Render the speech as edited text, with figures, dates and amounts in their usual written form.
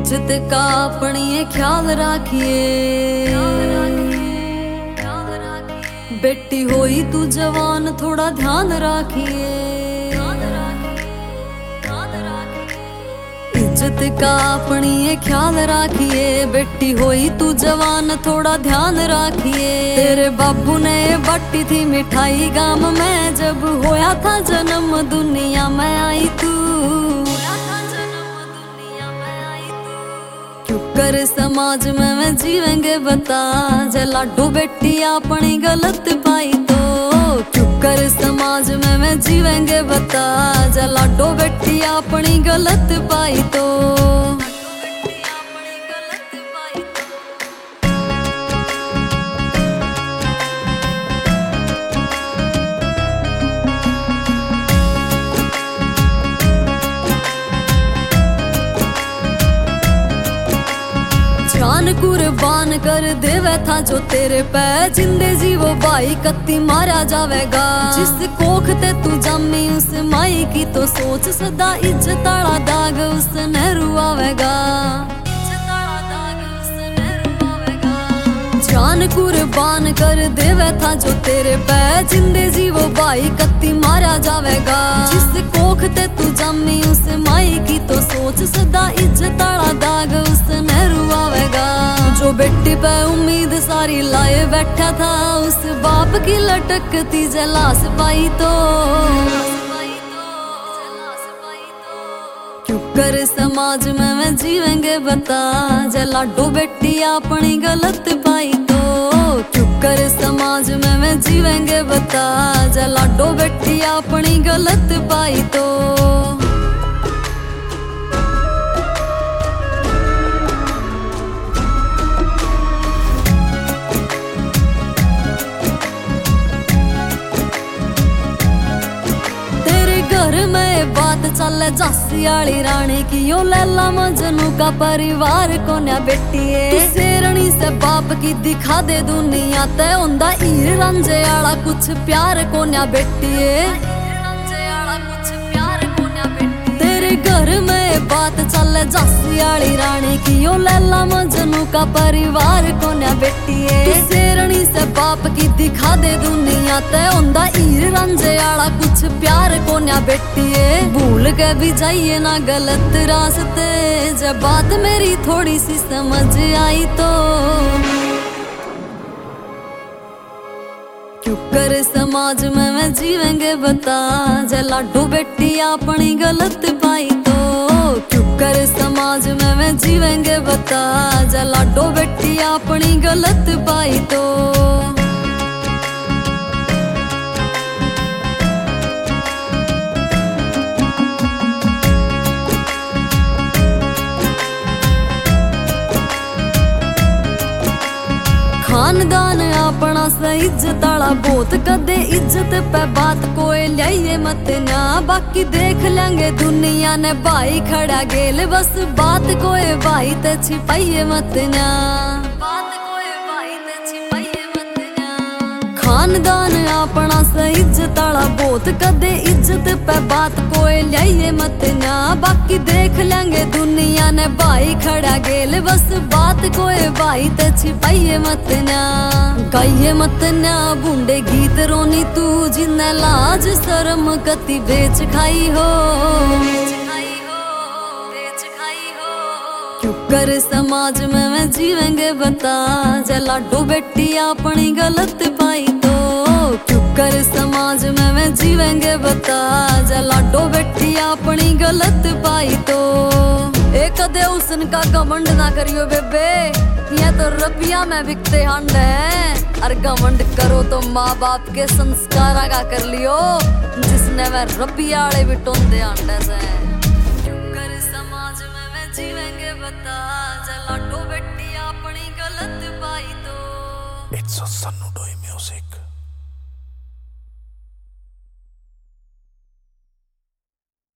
इज्जत का अपनी ख्याल राखिए। बेटी होई तू जवान थोड़ा ध्यान राखिए। इज्जत का अपनी ख्याल राखिए। बेटी होई तू जवान थोड़ा ध्यान राखिए। तेरे बाबू ने बाटी थी मिठाई गाम में, जब होया था जन्म दुनिया में आई तू। क्यों कर समाज में मैं जीवेंगे बता, जे लाडो बेटी अपनी गलत पाई तो। क्यों कर समाज में मैं जीवेंगे बता, जे लाडो बेटी अपनी गलत पाई तो। जान कुर्बान कर देवे था जो तेरे पे, जिंदे जी वो भाई कत्ती मारा जावेगा। जिस कोख ते तू जमी उस माई की तो सोच, सदा इज्जत आला दाग उसने रुआवेगा। जान कुर्बान कर देवे था जो तेरे पे, जिंदे जी वो भाई कत्ती मारा जावेगा। जिस कोख ते तू जमी उस माई की तो सोच, सदा इज्जत आला दाग उसने रुआवेगा। जो बेटी पे उम्मीद सारी लाए बैठा था, उस बाप की लटकती जलास पाई तो। क्यों कर समाज में मैं जीवेंगे बता, जे लाडो बेटी अपनी गलत पाई तो। क्यों कर समाज में मैं जीवेंगे बता, जे लाडो बेटी अपनी गलत पाई तो। घर में बात चले झांसी वाली रानी की, यो लैला मजनू का परिवार कोन्या बेटी है। शेरनी से बाप की दिखा दे दुनिया ते, उंदा हीर रांझे आला कुछ प्यार कोन्या बेटी है। तेरे घर में बात चले झांसी वाली रानी की, यो लैला मजनू का परिवार कोन्या बेटी है। शेरनी से बाप की दिखा दे दुनिया ते, उंदा हीर रांझे आला कुछ प्यार कोन्या बेटी है। भूल के भी जाइए ना गलत रास्ते, जब बात मेरी थोड़ी सी समझ आई तो। क्यों कर समाज में मैं जीवेंगे बता, जे लाडो बेटी अपनी गलत पाई तो। क्यों कर समाज में मैं जीवेंगे बता, जे लाडो बेटी अपनी गलत पाई तो। खानदान अपना से इज्जत आला बहुत, कदे इज्जत पे बात कोई लियाइए मत ना। बाकी देख लेंगे दुनिया ने भाई खड़ा गेल, बस बात कोई भाई ते छिपाइए मत ना। खानदान अपना से इज्जत आला बहुत, कदे इज्जत पे बात कोई लियाइए मत ना। बाकी देख लेंगे दुनिया ने भाई खड़ा गेल, बस बात कोई भाई ते छिपाइए मत ना। गाइए मत ना बूंदे गीत रोनी तू, जिन्ने लाज शर्म कति बेच खाई हो। क्यों कर समाज में मैं जीवेंगे बता, जे लाडो बेटी अपनी गलत पाई तो। क्यों कर समाज में मैं जीवेंगे बता, जे लाडो बेटी अपनी गलत पाई तो। एक दे उसन का घमंड ना करियो बेबे, ये तो रुपया में बिकते हंड है। और घमंड करो तो माँ बाप के संस्कारा का कर लियो, जिसने वह रुपया वाले भी टोंदे हंड से। क्यों कर समाज में मैं जीवेंगे बता, जे लाडो बेटी अपनी गलत पाई तो। It's a Sannu Doim.